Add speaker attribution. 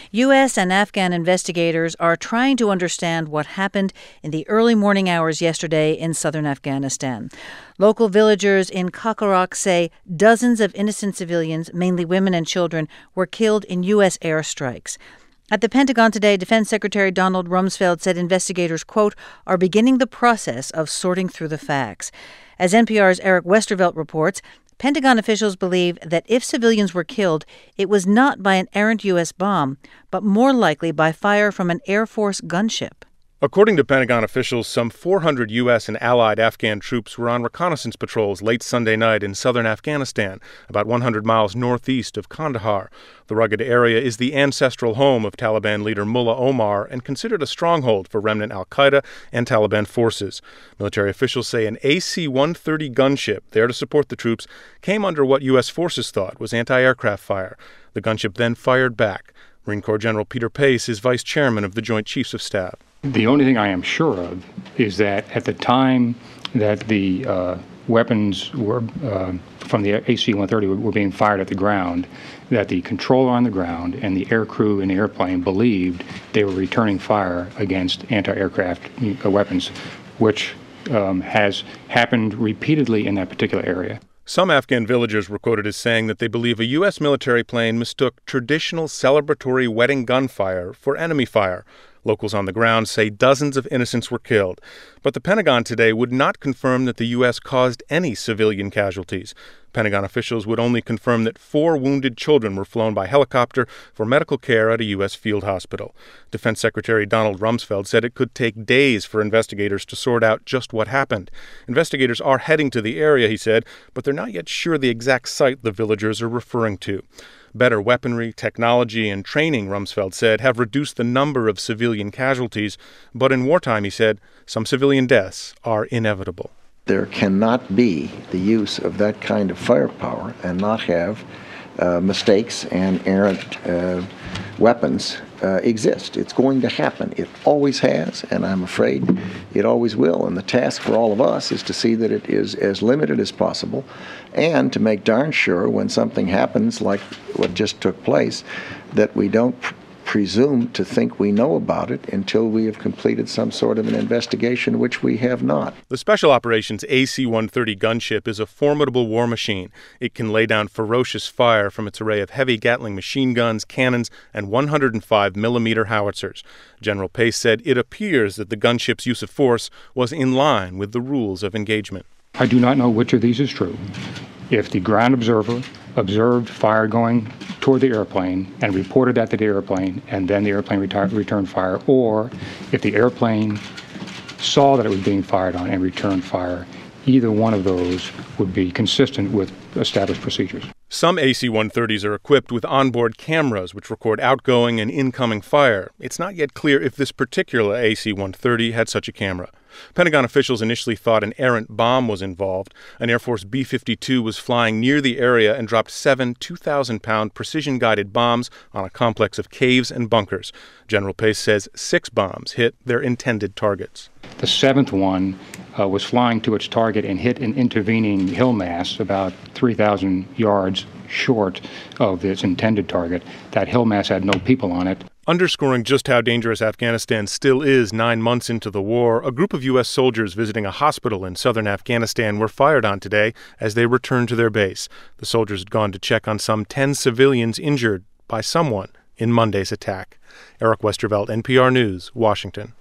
Speaker 1: U.S. and Afghan investigators are trying to understand what happened in the early morning hours yesterday in southern Afghanistan. Local villagers in Kakarok say dozens of innocent civilians, mainly women and children, were killed in U.S. airstrikes. At the Pentagon today, Defense Secretary Donald Rumsfeld said investigators, quote, are beginning the process of sorting through the facts. As NPR's Eric Westervelt reports, Pentagon officials believe that if civilians were killed, it was not by an errant U.S. bomb, but more likely by fire from an Air Force gunship.
Speaker 2: According to Pentagon officials, some 400 U.S. and allied Afghan troops were on reconnaissance patrols late Sunday night in southern Afghanistan, about 100 miles northeast of Kandahar. The rugged area is the ancestral home of Taliban leader Mullah Omar and considered a stronghold for remnant al-Qaeda and Taliban forces. Military officials say an AC-130 gunship there to support the troops came under what U.S. forces thought was anti-aircraft fire. The gunship then fired back. Marine Corps General Peter Pace is vice chairman of the Joint Chiefs of Staff.
Speaker 3: The only thing I am sure of is that at the time that the weapons were from the AC-130 were being fired at the ground, that the controller on the ground and the air crew in the airplane believed they were returning fire against anti-aircraft weapons, which has happened repeatedly in that particular area.
Speaker 2: Some Afghan villagers were quoted as saying that they believe a U.S. military plane mistook traditional celebratory wedding gunfire for enemy fire. Locals on the ground say dozens of innocents were killed. But the Pentagon today would not confirm that the U.S. caused any civilian casualties. Pentagon officials would only confirm that 4 wounded children were flown by helicopter for medical care at a U.S. field hospital. Defense Secretary Donald Rumsfeld said it could take days for investigators to sort out just what happened. Investigators are heading to the area, he said, but they're not yet sure the exact site the villagers are referring to. Better weaponry, technology, and training, Rumsfeld said, have reduced the number of civilian casualties. But in wartime, he said, some civilian deaths are inevitable.
Speaker 4: There cannot be the use of that kind of firepower and not have mistakes and errant weapons exist. It's going to happen. It always has, and I'm afraid it always will. And the task for all of us is to see that it is as limited as possible and to make darn sure when something happens like what just took place that we don't presume to think we know about it until we have completed some sort of an investigation, which we have not.
Speaker 2: The Special Operations AC-130 gunship is a formidable war machine. It can lay down ferocious fire from its array of heavy Gatling machine guns, cannons, and 105mm howitzers. General Pace said it appears that the gunship's use of force was in line with the rules of engagement.
Speaker 3: I do not know which of these is true. If the ground observer observed fire going toward the airplane and reported that to the airplane, and then the airplane returned fire, or if the airplane saw that it was being fired on and returned fire, either one of those would be consistent with established procedures.
Speaker 2: Some AC-130s are equipped with onboard cameras which record outgoing and incoming fire. It's not yet clear if this particular AC-130 had such a camera. Pentagon officials initially thought an errant bomb was involved. An Air Force B-52 was flying near the area and dropped 7 2,000-pound precision-guided bombs on a complex of caves and bunkers. General Pace says 6 bombs hit their intended targets.
Speaker 3: The 7th one was flying to its target and hit an intervening hill mass about 3,000 yards short of its intended target. That hill mass had no people on it.
Speaker 2: Underscoring just how dangerous Afghanistan still is 9 months into the war, a group of U.S. soldiers visiting a hospital in southern Afghanistan were fired on today as they returned to their base. The soldiers had gone to check on some 10 civilians injured by someone in Monday's attack. Eric Westervelt, NPR News, Washington.